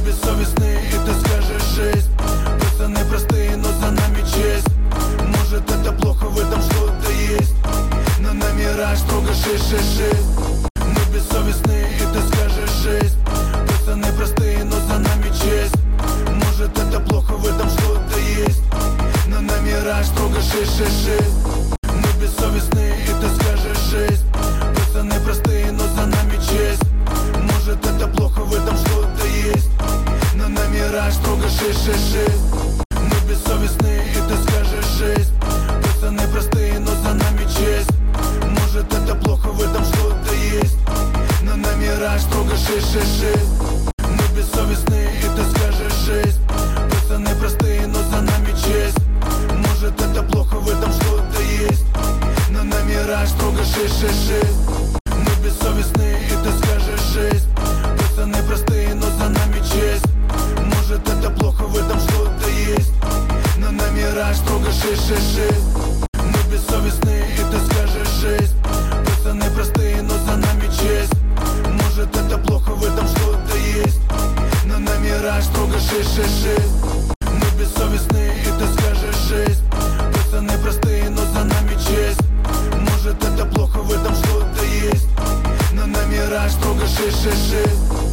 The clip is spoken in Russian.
бессовестные, и ты скажешь жизнь. Пацаны простые, но за нами честь. Может это плохо, в этом что-то есть, но номера строго 666. Мы бессовестные, и ты скажешь жизнь. Пацаны простые, но за нами честь. Может это плохо, в этом что-то есть, но номера строго 666. Мы бессовестные, и ты скажешь жизнь. Пацаны простые, но за нами честь. Может это плохо, в этом что-то есть, но номера строго 666. Мы бессовестные, и ты скажешь жизнь. Пацаны простые, но за нами честь. Может это плохо, в этом что-то есть, но номера строго 666. Мы бессовестные, и ты скажешь жизнь. Пацаны простые, но за нами честь. Может это плохо, в этом что-то есть, но номера строго 666. Мы бессовестные, и ты скажешь жизнь. Пацаны простые, но за нами честь. Может это плохо, в этом что-то есть, но номера строго 666. Мы бессовестные, и ты скажешь жизнь. Пацаны простые, но за нами честь. Может это плохо, в этом что-то есть, но номера строго 666. Мы бессовестные, и ты скажешь жизнь. Пацаны простые, но за нами честь. Может это плохо, в этом что-то есть, но номера строго 666.